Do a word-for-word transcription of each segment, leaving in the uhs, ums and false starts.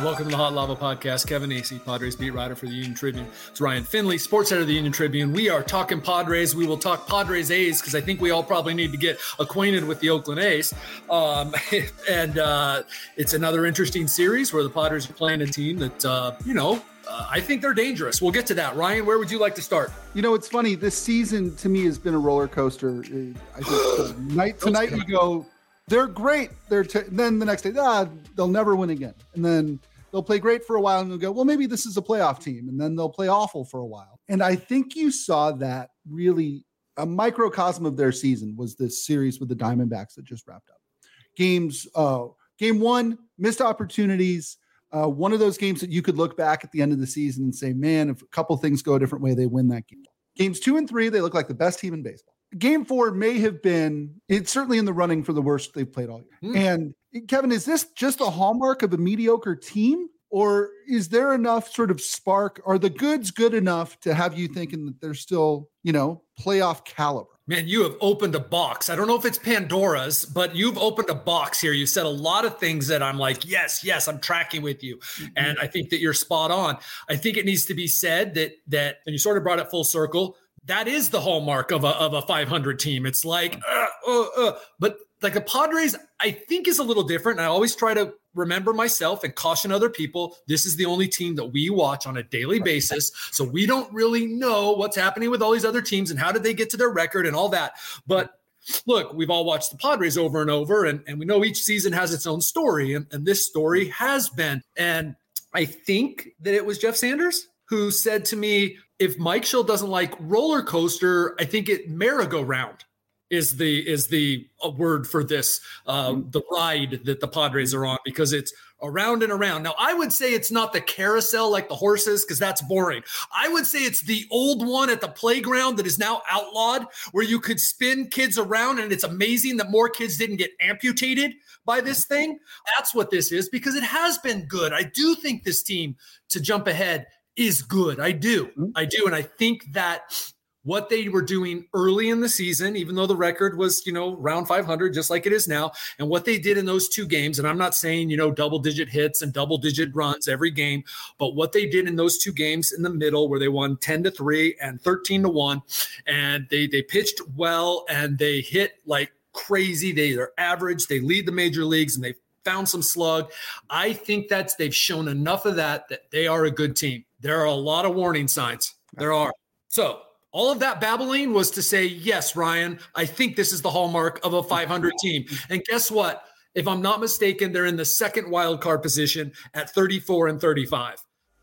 Welcome to the Hot Lava Podcast. Kevin Acee, Padres beat writer for the Union Tribune. It's Ryan Finley, sports editor of the Union Tribune. We are talking Padres. We will talk Padres A's because I think we all probably need to get acquainted with the Oakland A's. Um, and uh, it's another interesting series where the Padres are playing a team that, uh, you know, uh, I think they're dangerous. We'll get to that. Ryan, where would you like to start? You know, it's funny. This season to me has been a roller coaster. I think night to night you go, they're great. They're t- then the next day, ah, they'll never win again. And then they'll play great for a while and they'll go, well, maybe this is a playoff team. And then they'll play awful for a while. And I think you saw that really a microcosm of their season was this series with the Diamondbacks that just wrapped up. Games, uh, game one, missed opportunities. Uh, one of those games that you could look back at the end of the season and say, man, if a couple things go a different way, they win that game. Games two and three, they look like the best team in baseball. Game four may have been, it's certainly in the running for the worst they've played all year. Mm. And Kevin, is this just a hallmark of a mediocre team? Or is there enough sort of spark? Are the goods good enough to have you thinking that they're still, you know, playoff caliber? Man, you have opened a box. I don't know if it's Pandora's, but you've opened a box here. You said a lot of things that I'm like, yes, yes, I'm tracking with you. Mm-hmm. And I think that you're spot on. I think it needs to be said that, that, and you sort of brought it full circle, that is the hallmark of a of a five hundred team. It's like, uh, uh, uh. but like the Padres, I think is a little different. And I always try to remember myself and caution other people. This is the only team that we watch on a daily basis. So we don't really know what's happening with all these other teams and how did they get to their record and all that. But look, we've all watched the Padres over and over, and, and we know each season has its own story. And, and this story has been. And I think that it was Jeff Sanders who said to me, if Mike Shildt doesn't like roller coaster, I think it merry-go-round is the is the a word for this, uh, the ride that the Padres are on, because it's around and around. Now, I would say it's not the carousel like the horses, because that's boring. I would say it's the old one at the playground that is now outlawed, where you could spin kids around, and it's amazing that more kids didn't get amputated by this thing. That's what this is, because it has been good. I do think this team, to jump ahead, is good. I do. I do. And I think that what they were doing early in the season, even though the record was, you know, around five hundred, just like it is now, and what they did in those two games, and I'm not saying, you know, double digit hits and double digit runs every game, but what they did in those two games in the middle where they won ten to three and thirteen to one, and they, they pitched well and they hit like crazy. They, they're average. They lead the major leagues and they found some slug. I think that's, they've shown enough of that, that they are a good team. There are a lot of warning signs. There are. So all of that babbling was to say, yes, Ryan, I think this is the hallmark of a five hundred team. And guess what? If I'm not mistaken, they're in the second wild card position at thirty-four and thirty-five.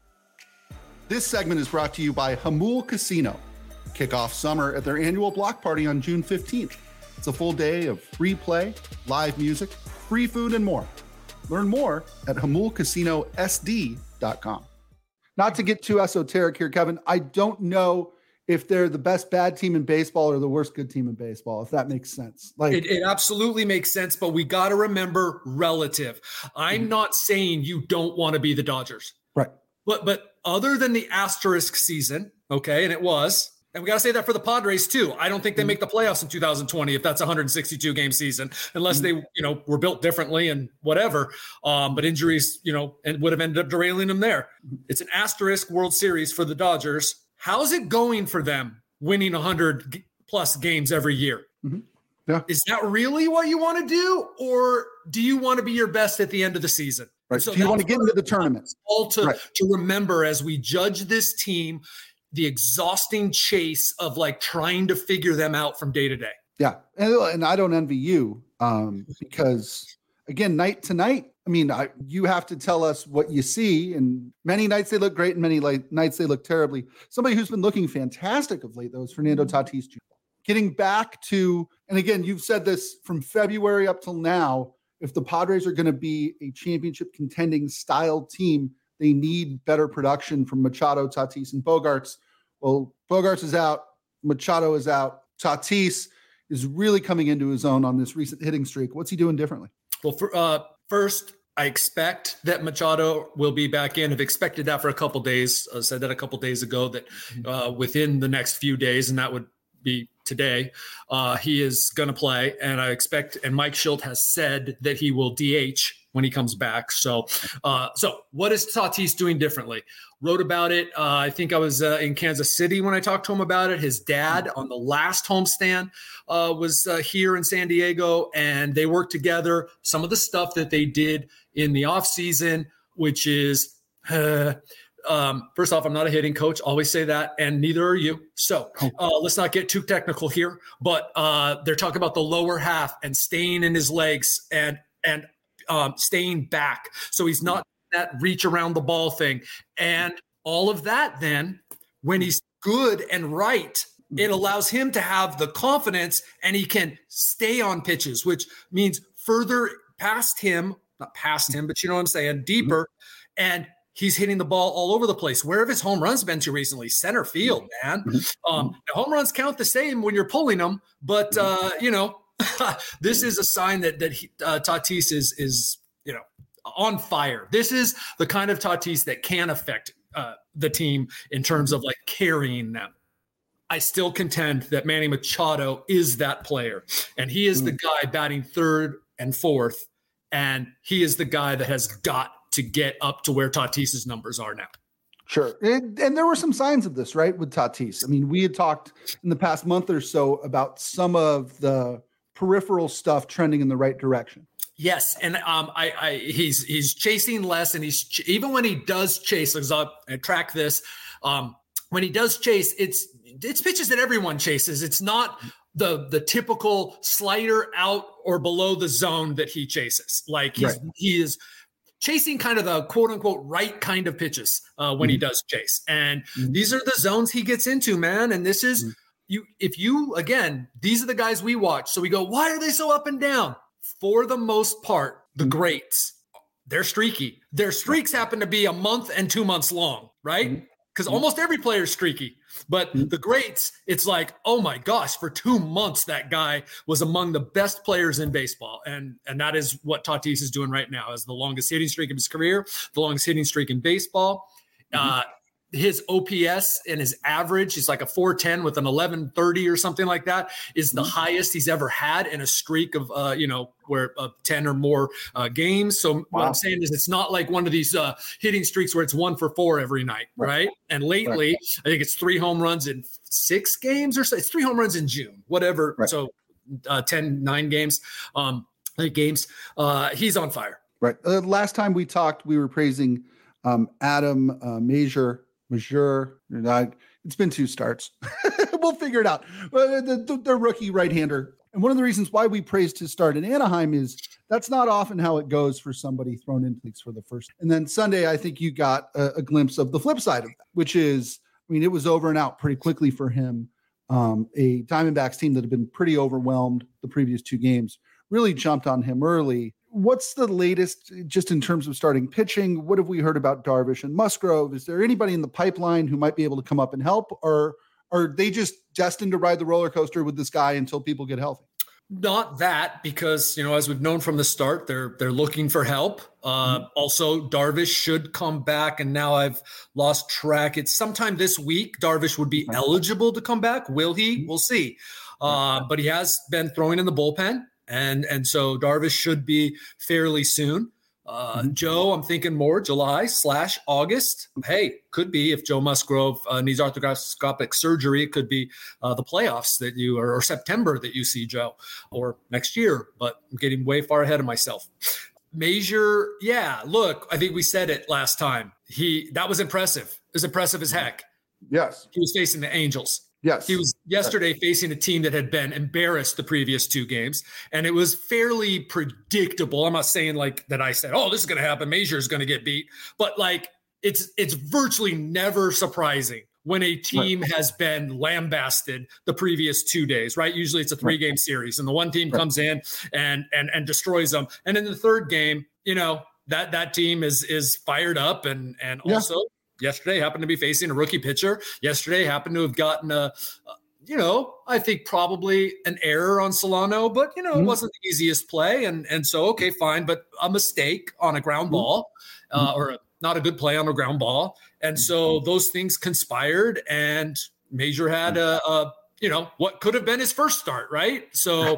This segment is brought to you by Jamul Casino. Kick off summer at their annual block party on June fifteenth. It's a full day of free play, live music, free food, and more. Learn more at jamul casino s d dot com. Not to get too esoteric here, Kevin, I don't know if they're the best bad team in baseball or the worst good team in baseball, if that makes sense. Like It, it absolutely makes sense, but we got to remember relative. I'm mm-hmm. not saying you don't want to be the Dodgers. Right. But but other than the asterisk season, okay, and it was, and we got to say that for the Padres too. I don't think they make the playoffs in two thousand twenty if that's a one hundred sixty-two game season, unless they, you know, were built differently and whatever. Um, but injuries, you know, and would have ended up derailing them there. It's an asterisk World Series for the Dodgers. How's it going for them winning one hundred plus games every year? Mm-hmm. Yeah. Is that really what you want to do? Or do you want to be your best at the end of the season? Right. So do you want to get into the tournament? All to, right. to remember as we judge this team, the exhausting chase of like trying to figure them out from day to day. Yeah. And, and I don't envy you um, because again, night to night, I mean, I, you have to tell us what you see, and many nights they look great and many like, nights they look terribly. Somebody who's been looking fantastic of late, though, is Fernando Tatis Junior Getting back to, and again, you've said this from February up till now, if the Padres are going to be a championship contending style team, they need better production from Machado, Tatis, and Bogaerts. Well, Bogaerts is out. Machado is out. Tatis is really coming into his own on this recent hitting streak. What's he doing differently? Well, for, uh, first, I expect that Machado will be back in. I've expected that for a couple days. I said that a couple days ago that uh, within the next few days, and that would be today, uh, he is going to play. And I expect, and Mike Shildt has said that he will D H when he comes back. So, uh, so what is Tatis doing differently? Wrote about it. Uh, I think I was uh, in Kansas City when I talked to him about it. His dad on the last homestand uh, was uh, here in San Diego, and they worked together. Some of the stuff that they did in the offseason, which is, uh, um, first off, I'm not a hitting coach. Always say that, and neither are you. So uh, let's not get too technical here. But uh, they're talking about the lower half and staying in his legs and and um, staying back, so he's not that reach around the ball thing, and all of that. Then, when he's good and right, it allows him to have the confidence, and he can stay on pitches, which means further past him, not past him, but you know what I'm saying, deeper, and he's hitting the ball all over the place. Where have his home runs been to recently? Center field, man. Um, home runs count the same when you're pulling them, but uh, you know, this is a sign that that he, uh, Tatis is is you know on fire. This is the kind of Tatis that can affect uh, the team in terms of like carrying them. I still contend that Manny Machado is that player, and he is the guy batting third and fourth, and he is the guy that has got to get up to where Tatis's numbers are now. Sure. And, and there were some signs of this, right, with Tatis. I mean, we had talked in the past month or so about some of the peripheral stuff trending in the right direction. Yes, and um, I, I he's he's chasing less, and he's ch- even when he does chase, because I'll track this, um, when he does chase, it's it's pitches that everyone chases. It's not the the typical slider out or below the zone that he chases. Like he's right. he is chasing kind of the quote unquote right kind of pitches uh, when mm-hmm. he does chase, and mm-hmm. these are the zones he gets into, man. And this is mm-hmm. you. If you again, these are the guys we watch. So we go, why are they so up and down? For the most part, the greats, they're streaky. Their streaks happen to be a month and two months long, right? Because mm-hmm. almost every player is streaky. But mm-hmm. the greats, it's like, oh my gosh, for two months, that guy was among the best players in baseball. And, and that is what Tatis is doing right now, as the longest hitting streak of his career, the longest hitting streak in baseball. Mm-hmm. Uh, his O P S and his average is like a four ten with an eleven thirty or something like that, is the mm-hmm. highest he's ever had in a streak of, uh, you know, where uh, ten or more uh, games. So wow. what I'm saying is it's not like one of these uh, hitting streaks where it's one for four every night, right? right? And lately, right. I think it's three home runs in six games or so. It's three home runs in June, whatever. Right. So uh, ten, nine games, um, eight games. Uh, he's on fire. Right. Uh, last time we talked, we were praising um, Adam uh, Major. Major, it's been two starts. We'll figure it out. Uh, the, the, the rookie right-hander. And one of the reasons why we praised his start in Anaheim is that's not often how it goes for somebody thrown into leagues for the first. And then Sunday, I think you got a, a glimpse of the flip side of that, which is, I mean, it was over and out pretty quickly for him. Um, a Diamondbacks team that had been pretty overwhelmed the previous two games really jumped on him early. What's the latest just in terms of starting pitching? What have we heard about Darvish and Musgrove? Is there anybody in the pipeline who might be able to come up and help, or are they just destined to ride the roller coaster with this guy until people get healthy? Not that, because, you know, as we've known from the start, they're they're looking for help. Uh, mm-hmm. Also, Darvish should come back, and now I've lost track. It's sometime this week. Darvish would be mm-hmm. eligible to come back. Will he? We'll see. Uh, but he has been throwing in the bullpen. And and so Darvish should be fairly soon. Uh, mm-hmm. Joe, I'm thinking more July slash August. Hey, could be if Joe Musgrove uh, needs arthroscopic surgery, it could be uh, the playoffs that you or, or September that you see Joe, or next year. But I'm getting way far ahead of myself. Major, yeah. Look, I think we said it last time. He that was impressive. It was impressive as heck. Yes, he was facing the Angels. Yes. He was yesterday facing a team that had been embarrassed the previous two games, and it was fairly predictable. I'm not saying like that I said, oh, this is going to happen. Major is going to get beat. But like it's it's virtually never surprising when a team right. has been lambasted the previous two days, right? Usually it's a three-game right. series, and the one team right. comes in and and and destroys them. And in the third game, you know, that that team is is fired up and and yeah. also – yesterday happened to be facing a rookie pitcher. Yesterday happened to have gotten a, uh, you know, I think probably an error on Solano, but, you know, mm-hmm. it wasn't the easiest play. And and so, okay, fine. But a mistake on a ground ball uh, mm-hmm. or a, not a good play on a ground ball. And so those things conspired, and Major had a, a, you know, what could have been his first start, right? So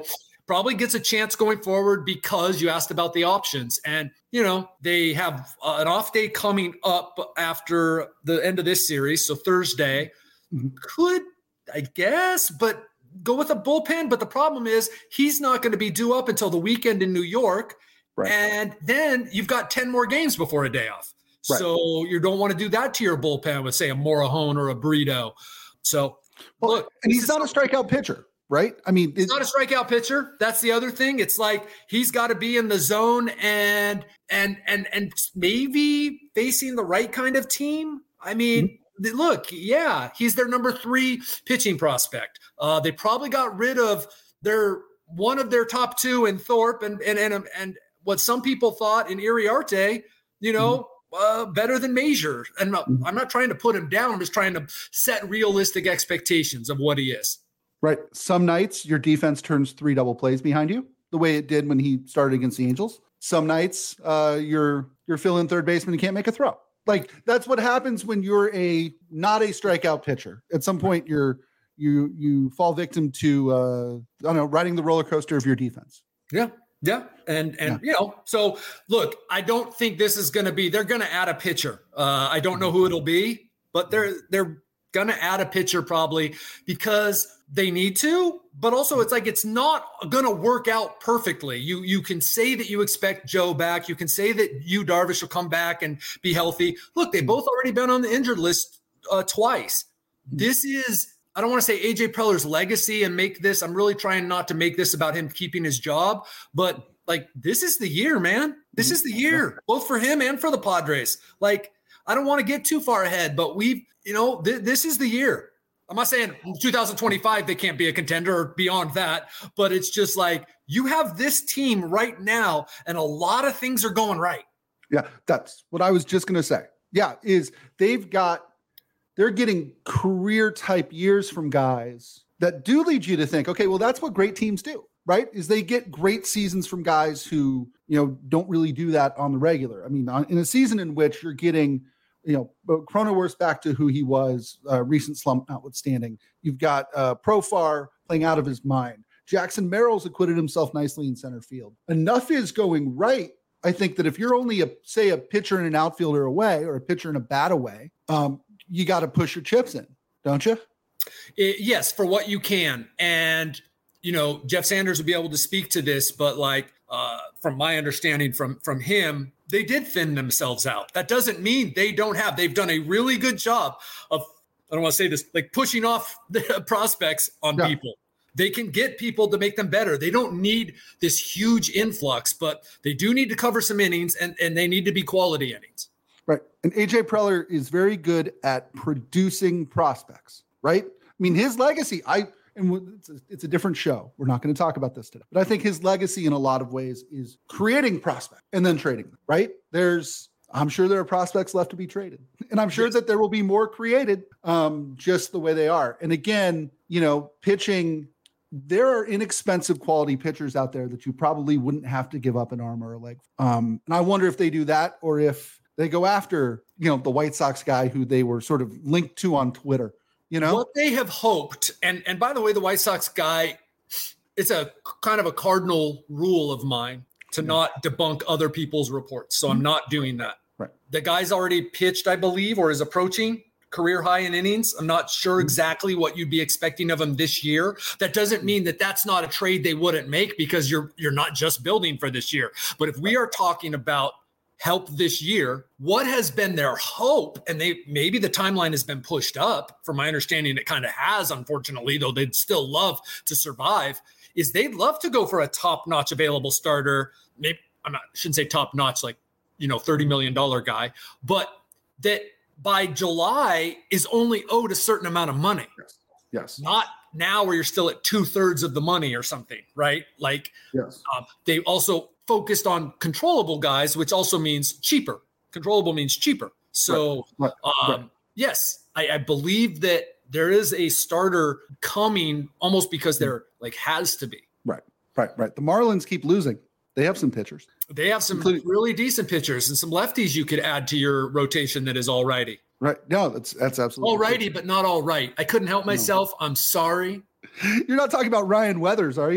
probably gets a chance going forward because you asked about the options. And, you know, they have uh, an off day coming up after the end of this series. So Thursday mm-hmm. could, I guess, but go with a bullpen. But the problem is he's not going to be due up until the weekend in New York. Right. And then you've got ten more games before a day off. Right. So you don't want to do that to your bullpen with, say, a Morahone or a Brito. So, well, look. And he's not a strikeout pitcher, right? I mean, he's not a strikeout pitcher. That's the other thing. It's like he's got to be in the zone and and and and maybe facing the right kind of team. I mean, mm-hmm. look, yeah, he's their number three pitching prospect. Uh, they probably got rid of their one of their top two in Thorpe and and and and what some people thought in Iriarte, you know, mm-hmm. uh, better than Major. And I'm not, mm-hmm. I'm not trying to put him down. I'm just trying to set realistic expectations of what he is. Right. Some nights your defense turns three double plays behind you, the way it did when he started against the Angels. Some nights uh, you're you're filling third baseman and can't make a throw. Like that's what happens when you're a not a strikeout pitcher. At some point, you're you you fall victim to uh, I don't know riding the roller coaster of your defense. Yeah. Yeah. And, and, yeah. you know, so look, I don't think this is going to be, they're going to add a pitcher. Uh, I don't know who it'll be, but they're, they're going to add a pitcher probably because they need to, but also it's like, it's not going to work out perfectly. You, you can say that you expect Joe back. You can say that you Darvish will come back and be healthy. Look, they've both already been on the injured list uh, twice. This is, I don't want to say A J Preller's legacy and make this, I'm really trying not to make this about him keeping his job, but like, this is the year, man. This is the year, both for him and for the Padres. Like, I don't want to get too far ahead, but we've, you know, th- this is the year. I'm not saying two thousand twenty-five, they can't be a contender or beyond that, but it's just like, you have this team right now and a lot of things are going right. Yeah, that's what I was just going to say. Yeah, is they've got, they're getting career type years from guys that do lead you to think, okay, well, that's what great teams do, right? Is they get great seasons from guys who, you know, don't really do that on the regular. I mean, on, in a season in which you're getting, you know, Cronenworth's back to who he was, uh, recent slump notwithstanding. You've got uh, Profar playing out of his mind. Jackson Merrill's acquitted himself nicely in center field. Enough is going right. I think that if you're only a, say a pitcher and an outfielder away or a pitcher and a bat away, um, you got to push your chips in, don't you? It, yes, for what you can. And, you know, Jeff Sanders would be able to speak to this, but like, uh, from my understanding from, from him, they did thin themselves out. That doesn't mean they don't have, they've done a really good job of, I don't want to say this, like pushing off the prospects on yeah. people. They can get people to make them better. They don't need this huge influx, but they do need to cover some innings and, and they need to be quality innings. Right. And A J Preller is very good at producing prospects, right? I mean, his legacy, I, and it's a, it's a different show. We're not going to talk about this today, but I think his legacy in a lot of ways is creating prospects and then trading them, right? There's, I'm sure there are prospects left to be traded, and I'm sure yes. that there will be more created um, just the way they are. And again, you know, pitching, there are inexpensive quality pitchers out there that you probably wouldn't have to give up an arm or a leg. Um, and I wonder if they do that or if they go after, you know, the White Sox guy who they were sort of linked to on Twitter, you know? What they have hoped, and, and by the way, the White Sox guy, it's a kind of a cardinal rule of mine to yeah. not debunk other people's reports. So mm-hmm. I'm not doing that. Right. The guy's already pitched, I believe, or is approaching career high in innings. I'm not sure exactly what you'd be expecting of him this year. That doesn't mean that that's not a trade they wouldn't make because you're you're not just building for this year. But if we are talking about help this year, what has been their hope, and they maybe the timeline has been pushed up, from my understanding it kind of has, unfortunately, though they'd still love to survive, is they'd love to go for a top-notch available starter. Maybe I'm not I shouldn't say top-notch like, you know, thirty million dollars guy, but that by July is only owed a certain amount of money. Yes. Yes. Not now where you're still at two thirds of the money or something, right? Like yes. um, they also focused on controllable guys, which also means cheaper. Controllable means cheaper. So right. Right. Um, right. yes, I, I believe that there is a starter coming almost because there like has to be. Right, right, right. The Marlins keep losing. They have some pitchers. They have some Including, really decent pitchers and some lefties you could add to your rotation that is all righty. Right. No, that's that's absolutely all righty, but not all right. I couldn't help myself. No. I'm sorry. You're not talking about Ryan Weathers, are you?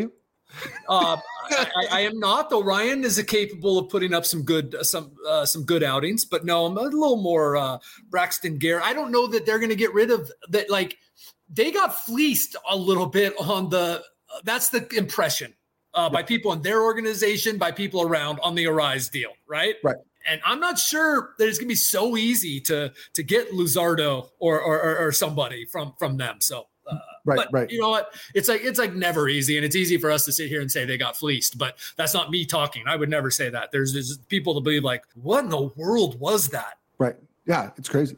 Uh, I, I am not, though. Ryan is capable of putting up some good, uh, some uh, some good outings, but no, I'm a little more uh, Braxton Garrett. I don't know that they're going to get rid of that. Like they got fleeced a little bit on the. Uh, that's the impression uh, by people in their organization, by people around on the Arise deal, right? Right. And I'm not sure that it's going to be so easy to to get Luzardo or or, or, or somebody from from them. So. Uh, right, but right. You know what? It's like it's like never easy, and it's easy for us to sit here and say they got fleeced, but that's not me talking. I would never say that. There's, there's people to believe like, what in the world was that? Right. Yeah, it's crazy.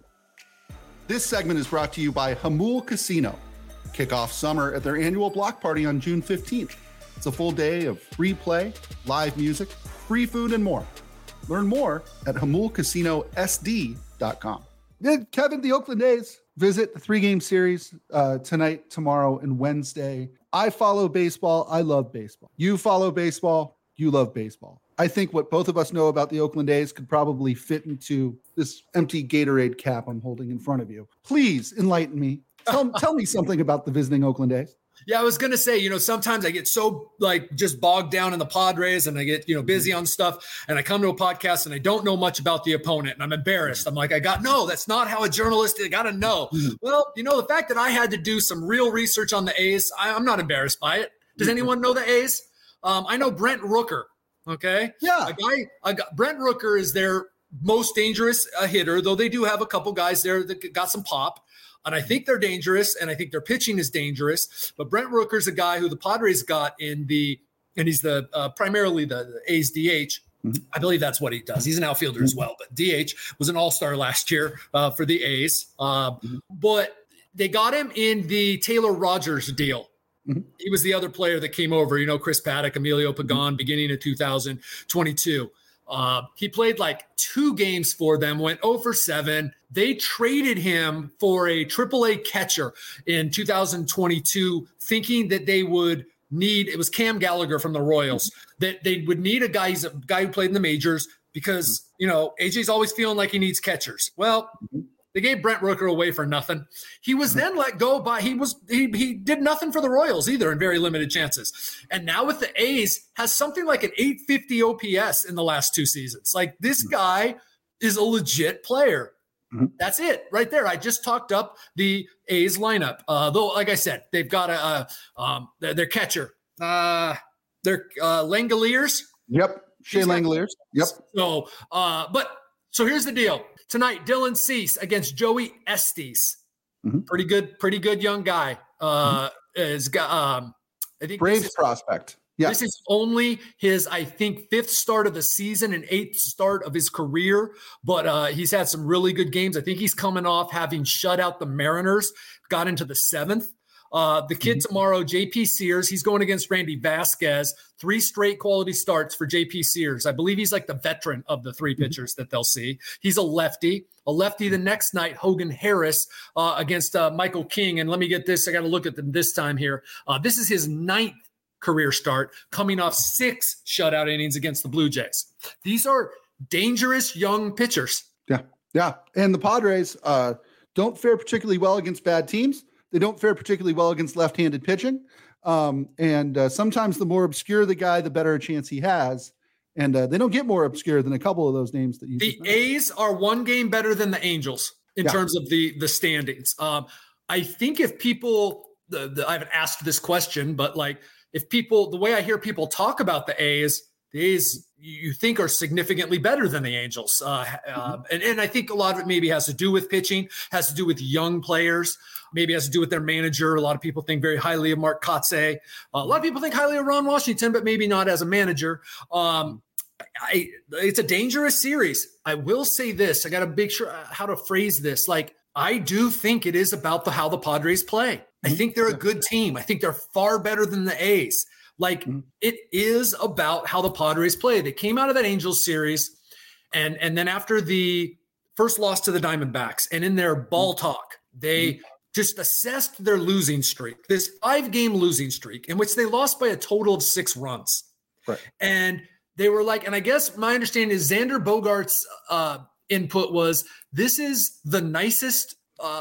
This segment is brought to you by Hamul Casino. Kick off summer at their annual block party on June fifteenth. It's a full day of free play, live music, free food, and more. Learn more at hamul casino s d dot com. Then Kevin, the Oakland A's visit the three-game series uh, tonight, tomorrow, and Wednesday. I follow baseball. I love baseball. You follow baseball. You love baseball. I think what both of us know about the Oakland A's could probably fit into this empty Gatorade cap I'm holding in front of you. Please enlighten me. Tell, tell me something about the visiting Oakland A's. Yeah, I was going to say, you know, sometimes I get so like just bogged down in the Padres and I get, you know, busy on stuff and I come to a podcast and I don't know much about the opponent and I'm embarrassed. I'm like, I got, no, that's not how a journalist, I got to know. Well, you know, the fact that I had to do some real research on the A's, I, I'm not embarrassed by it. Does anyone know the A's? Um, I know Brent Rooker. Okay. Yeah. A guy, a guy, Brent Rooker is their most dangerous uh, hitter, though they do have a couple guys there that got some pop. And I think they're dangerous, and I think their pitching is dangerous. But Brent Rooker's a guy who the Padres got in the, and he's the uh, primarily the, the A's D H. Mm-hmm. I believe that's what he does. He's an outfielder mm-hmm. as well, but D H was an all-star last year uh, for the A's. Uh, mm-hmm. But they got him in the Taylor Rogers deal. Mm-hmm. He was the other player that came over, you know, Chris Paddock, Emilio Pagan, mm-hmm. beginning of two thousand twenty-two. Uh, he played like two games for them, went oh for seven. They traded him for a triple A catcher in two thousand twenty-two, thinking that they would need, it was Cam Gallagher from the Royals, that they would need a guy, he's a guy who played in the majors because, you know, A J's always feeling like he needs catchers. Well, they gave Brent Rooker away for nothing. He was then let go by, he was, he, he did nothing for the Royals either in very limited chances. And now with the A's has something like an eight fifty O P S in the last two seasons. Like this guy is a legit player. Mm-hmm. That's it right there. I just talked up the A's lineup. Uh, though, like I said, they've got a, a um, their, their catcher, uh, their uh, Langoliers. Yep. Shea Langoliers. Yep. So, uh, but so here's the deal. Tonight, Dylan Cease against Joey Estes. Mm-hmm. Pretty good, pretty good young guy. Uh, mm-hmm. is um, I think Braves is, prospect. Yeah. This is only his, I think, fifth start of the season and eighth start of his career. But uh, he's had some really good games. I think he's coming off having shut out the Mariners, got into the seventh. Uh, the kid mm-hmm. tomorrow, J P Sears, he's going against Randy Vasquez. Three straight quality starts for J P Sears. I believe he's like the veteran of the three pitchers mm-hmm. that they'll see. He's a lefty. A lefty the next night, Hogan Harris uh, against uh, Michael King. And let me get this. I got to look at them this time here. Uh, this is his ninth career start, coming off six shutout innings against the Blue Jays. These are dangerous young pitchers. Yeah, yeah. And the Padres uh, don't fare particularly well against bad teams. They don't fare particularly well against left-handed pitching. Um, and uh, sometimes the more obscure the guy, the better a chance he has. And uh, they don't get more obscure than a couple of those names that you The A's are one game better than the Angels in yeah. terms of the, the standings. Um, I think if people, the, the, I haven't asked this question, but like if people, the way I hear people talk about the A's, the A's you think are significantly better than the Angels. Uh, mm-hmm. uh, and, and I think a lot of it maybe has to do with pitching, has to do with young players, maybe has to do with their manager. A lot of people think very highly of Mark Kotsay. Uh, a lot of people think highly of Ron Washington, but maybe not as a manager. Um, I, it's a dangerous series. I will say this. I got to make sure how to phrase this. Like, I do think it is about the, how the Padres play. I think they're a good team. I think they're far better than the A's. Like mm-hmm. it is about how the Padres play. They came out of that Angels series and, and then after the first loss to the Diamondbacks and in their ball talk, they mm-hmm. just assessed their losing streak, this five game losing streak in which they lost by a total of six runs. Right. And they were like, and I guess my understanding is Xander Bogaerts' uh, input was, this is the nicest uh,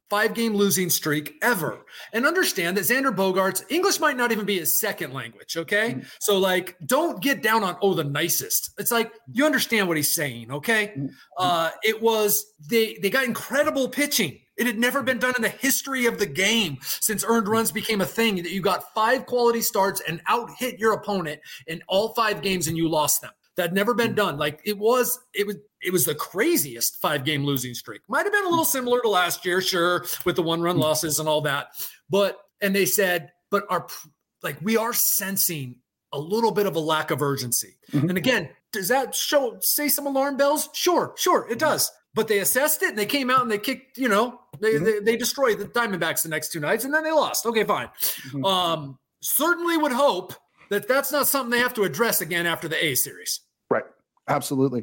five-game losing streak ever. And understand that Xander Bogaerts, English might not even be his second language, okay? Mm-hmm. So, like, don't get down on, oh, the nicest. It's like, you understand what he's saying, okay? Mm-hmm. Uh, it was, they they got incredible pitching. It had never been done in the history of the game since earned runs became a thing, that you got five quality starts and out-hit your opponent in all five games and you lost them. That had never been done. Like, it was, it was, it was the craziest five-game losing streak. Might have been a little similar to last year, sure, with the one-run losses and all that. But, and they said, but our, like, we are sensing a little bit of a lack of urgency. Mm-hmm. And again, does that show, say some alarm bells? Sure, sure, it does. But they assessed it and they came out and they kicked, you know, they mm-hmm. they, they destroyed the Diamondbacks the next two nights and then they lost. Okay, fine. Mm-hmm. Um, certainly would hope that that's not something they have to address again after the A series. Right. Absolutely.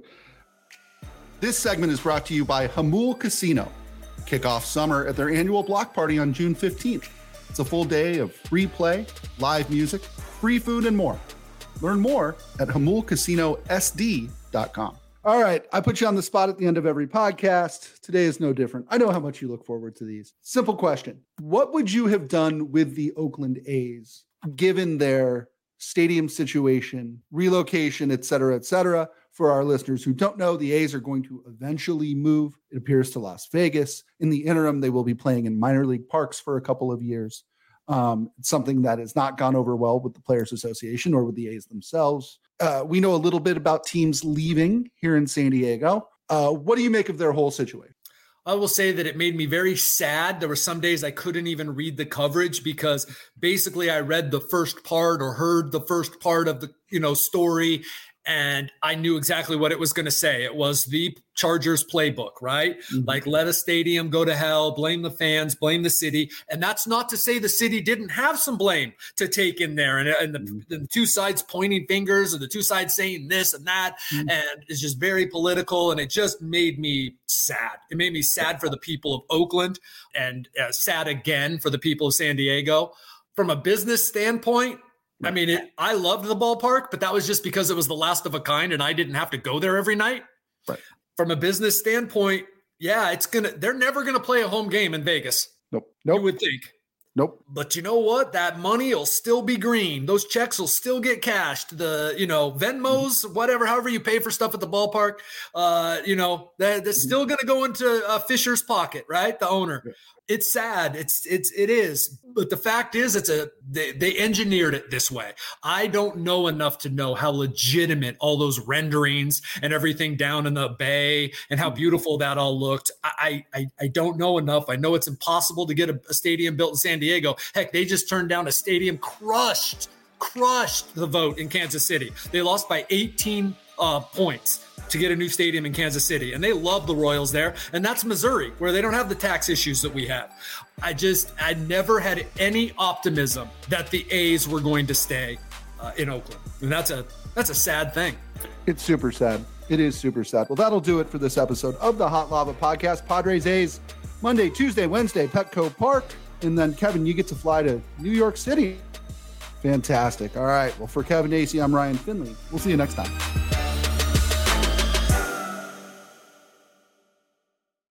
This segment is brought to you by Jamul Casino. Kick off summer at their annual block party on June fifteenth. It's a full day of free play, live music, free food, and more. Learn more at jamul casino s d dot com. All right, I put you on the spot at the end of every podcast. Today is no different. I know how much you look forward to these. Simple question. What would you have done with the Oakland A's, given their stadium situation, relocation, et cetera, et cetera? For our listeners who don't know, the A's are going to eventually move, it appears, to Las Vegas. In the interim, they will be playing in minor league parks for a couple of years. Um, it's something that has not gone over well with the Players Association or with the A's themselves. Uh, we know a little bit about teams leaving here in San Diego. Uh, what do you make of their whole situation? I will say that it made me very sad. There were some days I couldn't even read the coverage because basically I read the first part or heard the first part of the, you know, story, and I knew exactly what it was going to say. It was the Chargers playbook, right? Mm-hmm. Like, let a stadium go to hell, blame the fans, blame the city. And that's not to say the city didn't have some blame to take in there. And, and, the, mm-hmm. and the two sides pointing fingers, or the two sides saying this and that. Mm-hmm. And it's just very political. And it just made me sad. It made me sad for the people of Oakland, and uh, sad again for the people of San Diego. From a business standpoint, I mean, it, I loved the ballpark, but that was just because it was the last of a kind and I didn't have to go there every night. Right. From a business standpoint, yeah, it's going to, they're never going to play a home game in Vegas. Nope. Nope. You would think. Nope. But you know what? That money will still be green. Those checks will still get cashed. The, you know, Venmos, mm-hmm. whatever, however you pay for stuff at the ballpark, uh, you know, that, that's mm-hmm. still going to go into uh, Fisher's pocket, right? The owner. Yeah. It's sad. It's, it's, it is. But the fact is, it's a, they, they engineered it this way. I don't know enough to know how legitimate all those renderings and everything down in the bay and how beautiful that all looked. I, I, I don't know enough. I know it's impossible to get a, a stadium built in San Diego. Heck, they just turned down a stadium, crushed, crushed the vote in Kansas City. They lost by eighteen uh, points to get a new stadium in Kansas City. And they love the Royals there. And that's Missouri, where they don't have the tax issues that we have. I just, I never had any optimism that the A's were going to stay uh, in Oakland. And that's a, that's a sad thing. It's super sad. It is super sad. Well, that'll do it for this episode of the Hot Lava Podcast. Padres A's, Monday, Tuesday, Wednesday, Petco Park. And then, Kevin, you get to fly to New York City. Fantastic. All right. Well, for Kevin Acee, I'm Ryan Finley. We'll see you next time.